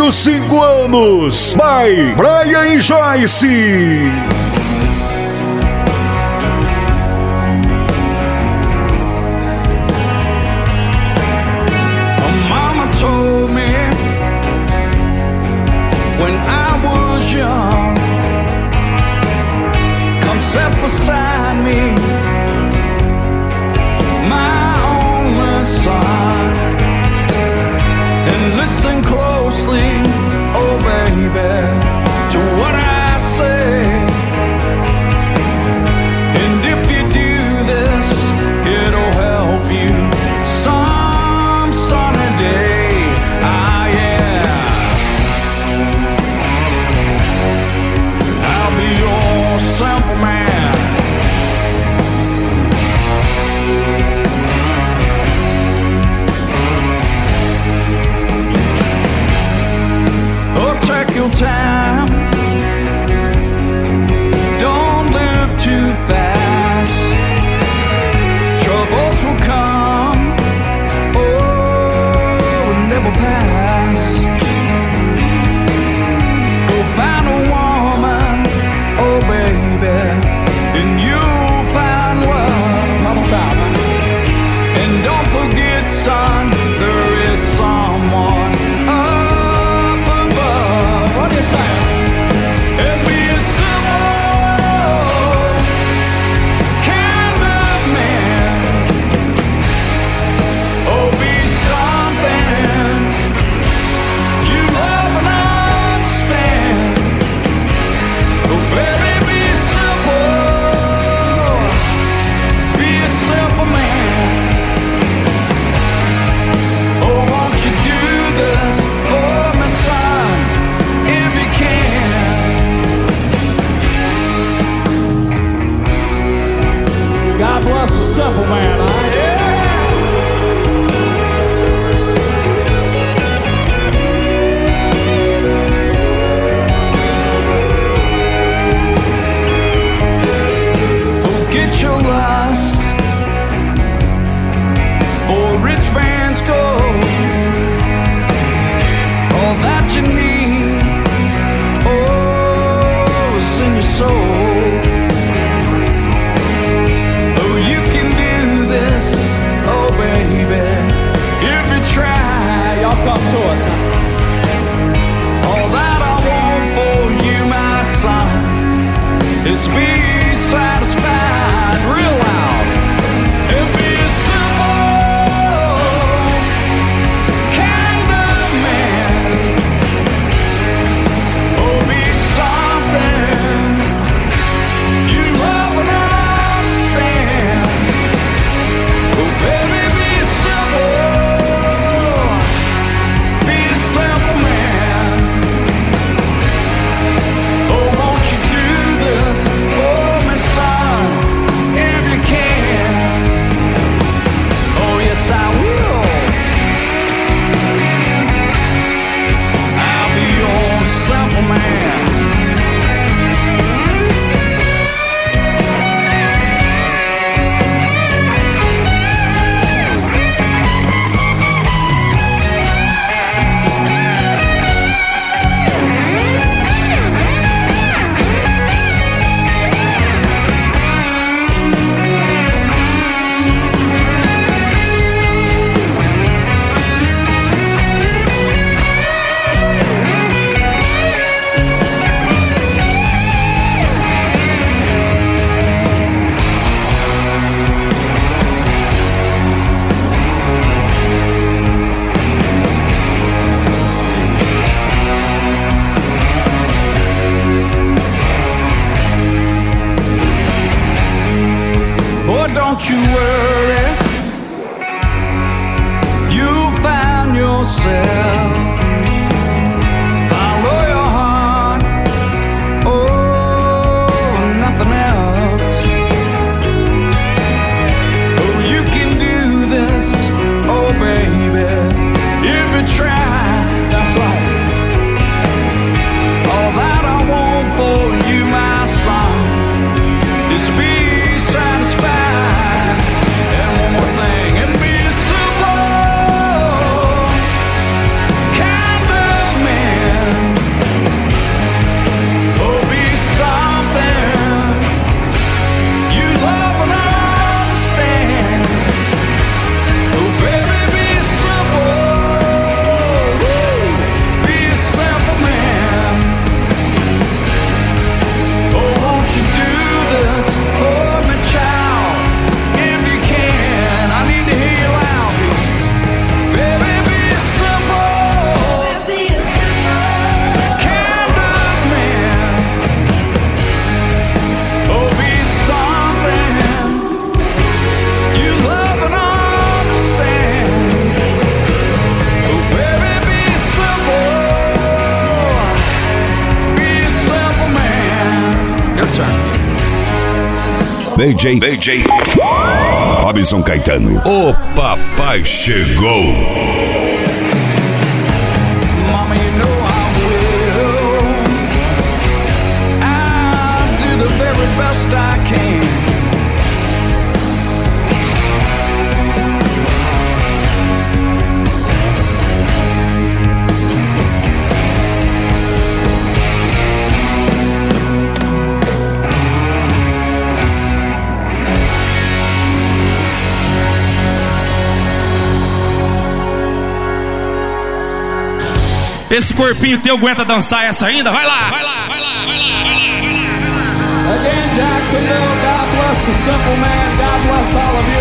os 5 anos. By Brian e Joyce. Beside me, my only son, and listen closely, oh baby, to what I say. And if you do this, it'll help you some sunny day. Ah yeah, I'll be your simple man. Your time, don't live too fast. Troubles will come, oh, and they will pass. Go find a woman, oh baby, and you'll find love. Vamos out, man. And don't forget, son, there is someone and be a simple kind of man. Oh, be something you love and understand. Oh, baby, be simple. Be a simple man. Oh, won't you do this for me, son? If you can. God bless the simple man, huh? Yeah. Forget your lust for rich man's gold. All that you need, oh, is in your soul. Oh, you can do this, oh baby, if you try. Y'all come to us. All that I want for you, my son, is be satisfied real loud and be a simple kind of man. Oh, be something you love and understand. Oh, baby, be simple. Be a simple man. Oh, won't you do this for me, son, if you can? Oh, yes, I will. I'll be your simple man. Boy, don't you worry, you'll find yourself. Follow your heart, oh, nothing else. Oh, you can do this, oh baby, if you try. That's right. All that I want for you, my son, is to be satisfied. And one more thing, and be simple. DJ Robson Caetano. O papai chegou. Mama, you know I will. I'll do the very best I can. Esse corpinho teu aguenta dançar essa ainda? Vai lá, vai lá, vai lá, vai lá, vai lá, vai lá. Again, Jacksonville, God bless the simple man, God bless all of you.